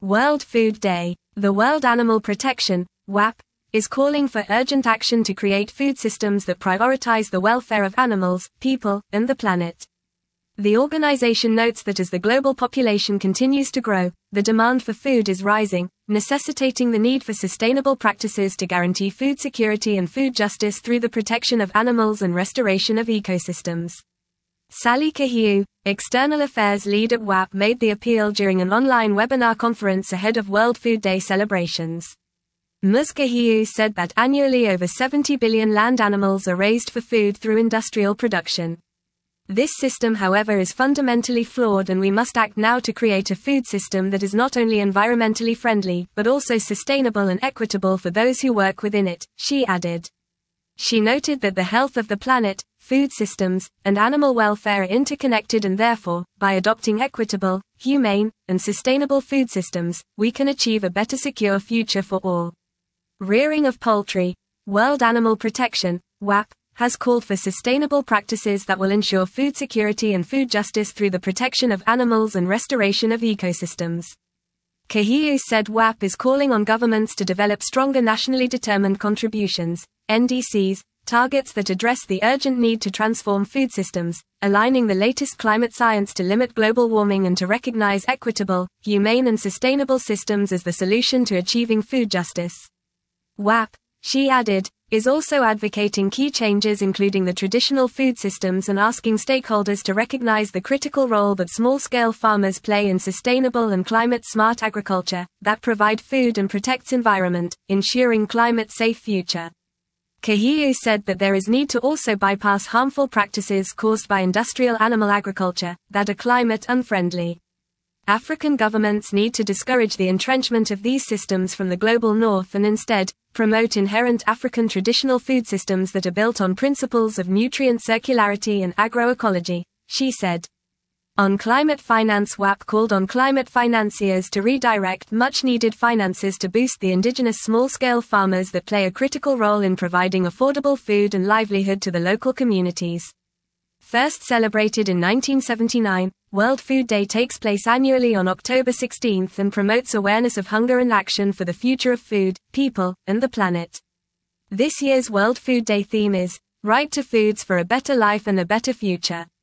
World Food Day. The World Animal Protection, WAP, is calling for urgent action to create food systems that prioritize the welfare of animals, people, and the planet. The organization notes that as the global population continues to grow, the demand for food is rising, necessitating the need for sustainable practices to guarantee food security and food justice through the protection of animals and restoration of ecosystems. Sally Kahiu, External Affairs Lead at WAP, made the appeal during an online webinar conference ahead of World Food Day celebrations. Ms. Kahiu said that annually over 70 billion land animals are raised for food through industrial production. This system, however, is fundamentally flawed, and we must act now to create a food system that is not only environmentally friendly, but also sustainable and equitable for those who work within it, she added. She noted that the health of the planet, food systems, and animal welfare are interconnected, and therefore, by adopting equitable, humane, and sustainable food systems, we can achieve a better secure future for all. Rearing of Poultry, World Animal Protection, WAP, has called for sustainable practices that will ensure food security and food justice through the protection of animals and restoration of ecosystems. Kahiu said WAP is calling on governments to develop stronger nationally determined contributions, NDCs, targets that address the urgent need to transform food systems, aligning the latest climate science to limit global warming and to recognize equitable, humane and sustainable systems as the solution to achieving food justice. WAP, she added, is also advocating key changes including the traditional food systems and asking stakeholders to recognize the critical role that small-scale farmers play in sustainable and climate-smart agriculture that provide food and protects environment, ensuring climate-safe future. Kahiu said that there is need to also bypass harmful practices caused by industrial animal agriculture that are climate unfriendly. African governments need to discourage the entrenchment of these systems from the global north and instead, promote inherent African traditional food systems that are built on principles of nutrient circularity and agroecology, she said. On climate finance, WAP called on climate financiers to redirect much-needed finances to boost the indigenous small-scale farmers that play a critical role in providing affordable food and livelihood to the local communities. First celebrated in 1979, World Food Day takes place annually on October 16 and promotes awareness of hunger and action for the future of food, people, and the planet. This year's World Food Day theme is, Right to Foods for a Better Life and a Better Future.